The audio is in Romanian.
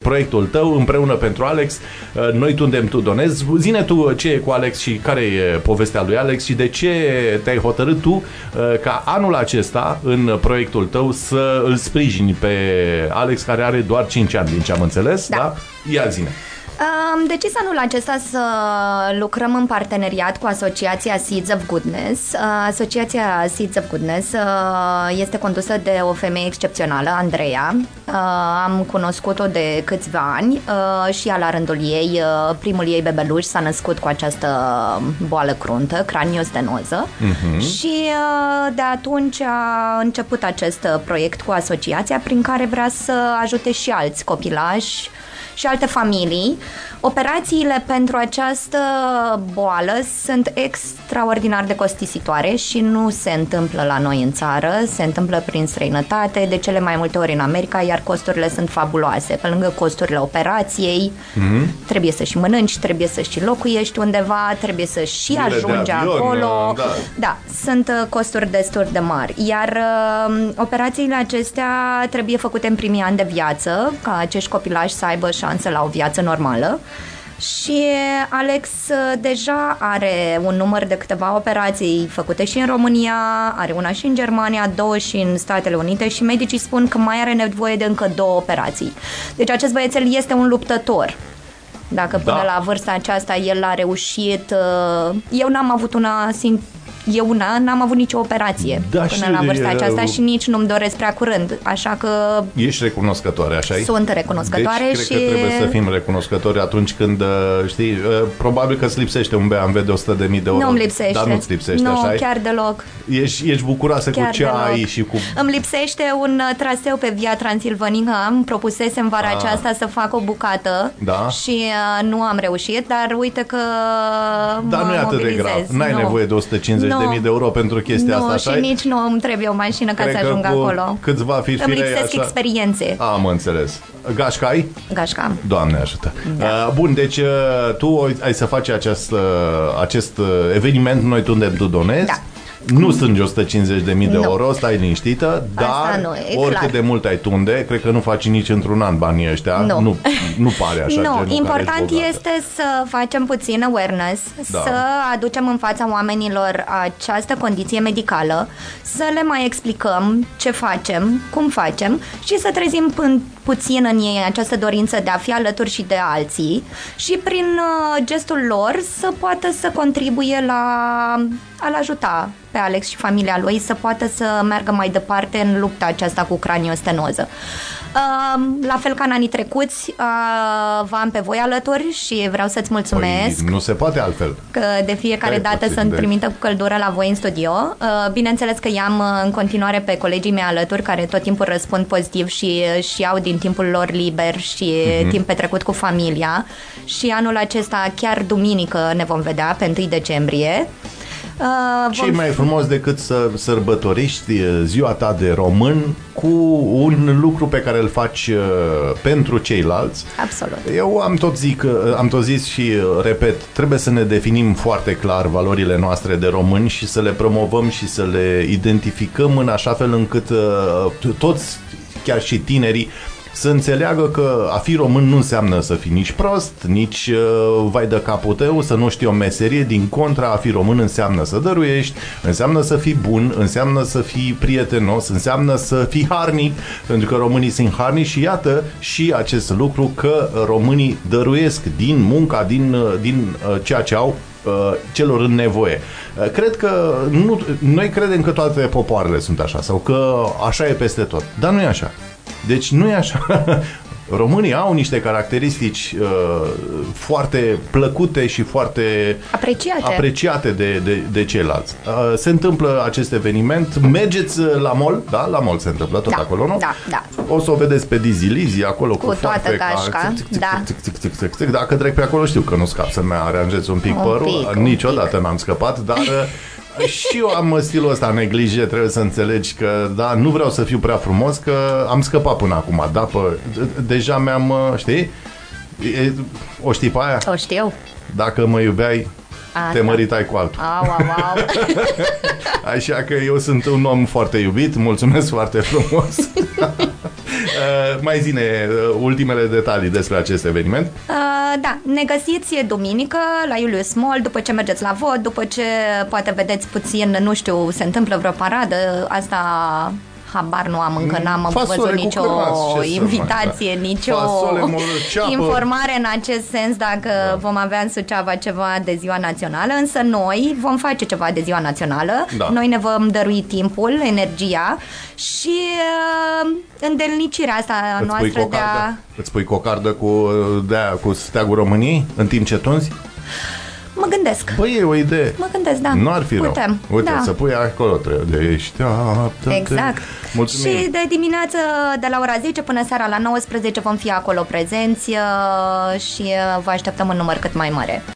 proiectul tău împreună pentru Alex. Noi tundem, tu donezi. Zine tu ce e cu Alex și care e povestea lui Alex și de ce te-ai hotărât tu ca anul acesta în proiectul tău să îl sprijini pe Alex, care are doar 5 ani, din ce am înțeles, da? Ia zine. Am decis anul acesta să lucrăm în parteneriat cu Asociația Seeds of Goodness. Asociația Seeds of Goodness este condusă de o femeie excepțională, Andreea. Am cunoscut-o de câțiva ani și ea la rândul ei, primul ei bebeluș s-a născut cu această boală cruntă, craniostenoză. Și de atunci a început acest proiect cu asociația prin care vrea să ajute și alți copilași și alte familii. Operațiile pentru această boală sunt extraordinar de costisitoare și nu se întâmplă la noi în țară, se întâmplă prin străinătate, de cele mai multe ori în America, iar costurile sunt fabuloase. Pe lângă costurile operației, trebuie să și mănânci, trebuie să și locuiești undeva, trebuie să și ajungi acolo. Da, sunt costuri destul de mari. Iar operațiile acestea trebuie făcute în primii ani de viață, ca acești copilași să aibă șanse la o viață normală. Și Alex deja are un număr de câteva operații făcute și în România, are una și în Germania, 2 și în Statele Unite și medicii spun că mai are nevoie de încă 2 operații. Deci acest băiețel este un luptător. Dacă până la vârsta aceasta el a reușit, eu n-am avut n-am avut nicio operație până la vârsta aceasta și nici nu-mi doresc prea curând, așa că... Ești recunoscătoare, așa-i? Sunt recunoscătoare. Deci cred că trebuie să fim recunoscători atunci când, știi, probabil că îți lipsește un BMW de 100.000 de euro. Nu-mi lipsește. Dar nu-ți lipsește, așa? Nu, chiar deloc. Ești bucuroasă chiar cu ce ai și cu... Îmi lipsește un traseu pe Via Transilvanica. Îmi propusesem vara aceasta să fac o bucată și nu am reușit, dar uite că dar nu e atât de grav. N-ai nevoie de 150.000 de euro pentru chestia asta, așa? Și nici nu îmi trebuie o mașină ca să ajung acolo. Câți va fi îmi lipsesc experiențe. Am înțeles. Gașca ai? Gașca. Doamne ajută. Bun, deci tu ai să faci acest eveniment, noi tundem, tu donezi. Da. Nu strângi 150.000 de euro, stai liniștită, dar oricât de mult ai tunde, cred că nu faci nici într-un an banii ăștia. Nu pare așa. Nu, important este să facem puțin awareness, să aducem în fața oamenilor această condiție medicală, să le mai explicăm ce facem, cum facem și să trezim puțin în ei această dorință de a fi alături și de alții și prin gestul lor să poată să contribuie la a-l ajuta pe Alex și familia lui să poată să meargă mai departe în lupta aceasta cu craniostenoză. La fel ca în anii trecuți, v-am pe voi alături și vreau să-ți mulțumesc. Nu se poate altfel. Că de fiecare dată să-mi trimită cu căldură la voi în studio. Bineînțeles că i-am în continuare pe colegii mei alături care tot timpul răspund pozitiv și au din timpul lor liber și timp petrecut cu familia. Și anul acesta, chiar duminică, ne vom vedea pe 1 decembrie. Ce mai frumos decât să sărbătorești ziua ta de român cu un lucru pe care îl faci pentru ceilalți. Absolut. Eu am tot zis și repet, trebuie să ne definim foarte clar valorile noastre de români și să le promovăm și să le identificăm în așa fel încât toți, chiar și tinerii, să înțeleagă că a fi român nu înseamnă să fii nici prost, nici vai de capul tău, să nu știi o meserie. Din contra, a fi român înseamnă să dăruiești, înseamnă să fii bun, înseamnă să fii prietenos, înseamnă să fii harnic, pentru că românii sunt harnici și iată și acest lucru că românii dăruiesc din munca, din ceea ce au celor în nevoie. Cred că noi credem că toate popoarele sunt așa sau că așa e peste tot, dar nu e așa. Deci nu e așa. Românii au niște caracteristici foarte plăcute și foarte apreciate de ceilalți. Se întâmplă acest eveniment. Mergeți la mall, da? La mall se întâmplă tot acolo, nu? Da. O să o vedeți pe Dizilizi acolo cu toată gașca. Dacă trec pe acolo știu că nu scap să-mi aranjez un pic părul. Niciodată n-am scăpat, dar și eu am stilul ăsta neglige, trebuie să înțelegi că nu vreau să fiu prea frumos, că am scăpat până acum, deja mi-am, știi? O știi pe aia? O știu. Dacă mă iubeai, te măritai cu altul. Au. Așa că eu sunt un om foarte iubit, mulțumesc foarte frumos. Mai zine ultimele detalii despre acest eveniment. Da, ne găsiți duminică la Iulius Mall, după ce mergeți la vot, după ce poate vedeți puțin, nu știu, se întâmplă vreo paradă, asta habar nu am încă, n-am văzut nicio invitație, nicio informare în acest sens dacă vom avea în Suceava ceva de ziua națională, însă noi vom face ceva de ziua națională, noi ne vom dărui timpul, energia și îndelnicirea asta noastră de a... Îți pui cocardă cu steagul României în timp ce tunzi? Mă gândesc. Băi, e o idee. Mă gândesc, da. Nu ar fi rău. Uite, să pui acolo, deșteaptă-te. Exact. Mulțumim. Și de dimineață, de la ora 10 până seara la 19 vom fi acolo prezenți și vă așteptăm în număr cât mai mare.